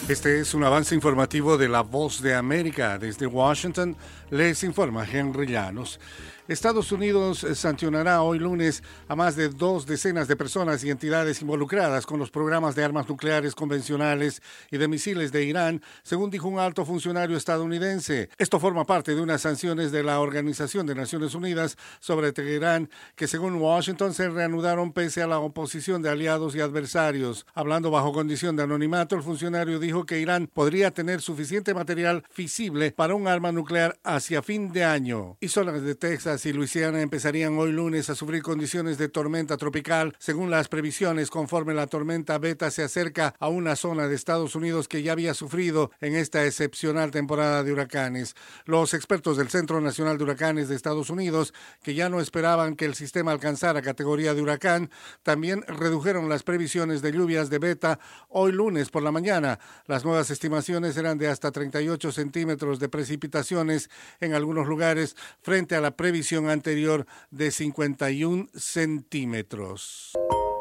Este es un avance informativo de La Voz de América. Desde Washington les informa Henry Llanos. Estados Unidos sancionará hoy lunes a más de 2 decenas de personas y entidades involucradas con los programas de armas nucleares convencionales y de misiles de Irán, según dijo un alto funcionario estadounidense. Esto forma parte de unas sanciones de la Organización de Naciones Unidas sobre Teherán, que según Washington se reanudaron pese a la oposición de aliados y adversarios. Hablando bajo condición de anonimato, el funcionario dijo que Irán podría tener suficiente material fisible para un arma nuclear hacia fin de año. Y zonas de Texas y Luisiana empezarían hoy lunes a sufrir condiciones de tormenta tropical, según las previsiones, conforme la tormenta Beta se acerca a una zona de Estados Unidos que ya había sufrido en esta excepcional temporada de huracanes. Los expertos del Centro Nacional de Huracanes de Estados Unidos, que ya no esperaban que el sistema alcanzara categoría de huracán, también redujeron las previsiones de lluvias de Beta hoy lunes por la mañana. Las nuevas estimaciones eran de hasta 38 centímetros de precipitaciones en algunos lugares frente a la previsión anterior de 51 centímetros.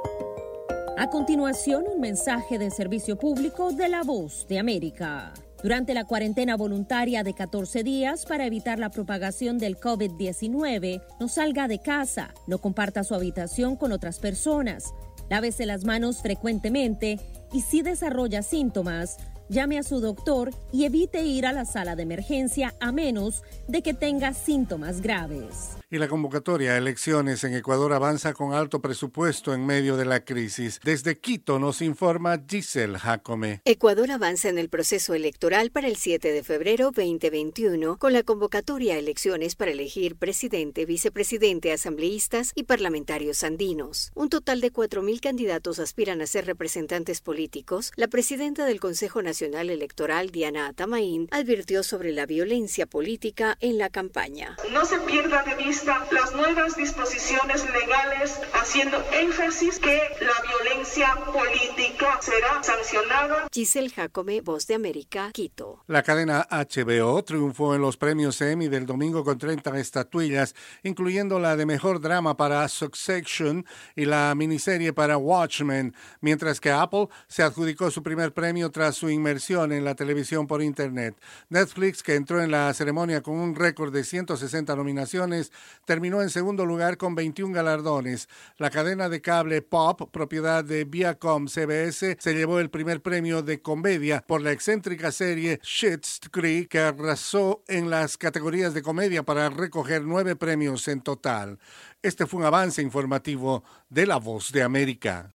A continuación, un mensaje de servicio público de La Voz de América. Durante la cuarentena voluntaria de 14 días para evitar la propagación del COVID-19, no salga de casa, no comparta su habitación con otras personas, lávese las manos frecuentemente y si desarrolla síntomas, llame a su doctor y evite ir a la sala de emergencia a menos de que tenga síntomas graves. Y la convocatoria a elecciones en Ecuador avanza con alto presupuesto en medio de la crisis. Desde Quito nos informa Giselle Jacome. Ecuador avanza en el proceso electoral para el 7 de febrero 2021 con la convocatoria a elecciones para elegir presidente, vicepresidente, asambleístas y parlamentarios andinos. Un total de 4.000 candidatos aspiran a ser representantes políticos. La presidenta del Consejo Nacional Electoral, Diana Atamaín, advirtió sobre la violencia política en la campaña. No se pierda de vista las nuevas disposiciones legales, haciendo énfasis que la violencia política será sancionada. Giselle Jacome, Voz de América, Quito. La cadena HBO triunfó en los premios Emmy del domingo con 30 estatuillas, incluyendo la de Mejor Drama para Succession y la miniserie para Watchmen, mientras que Apple se adjudicó su primer premio tras su inmersión en la televisión por Internet. Netflix, que entró en la ceremonia con un récord de 160 nominaciones, terminó en segundo lugar con 21 galardones. La cadena de cable Pop, propiedad de Viacom CBS, se llevó el primer premio de comedia por la excéntrica serie Schitt's Creek, que arrasó en las categorías de comedia para recoger 9 premios en total. Este fue un avance informativo de La Voz de América.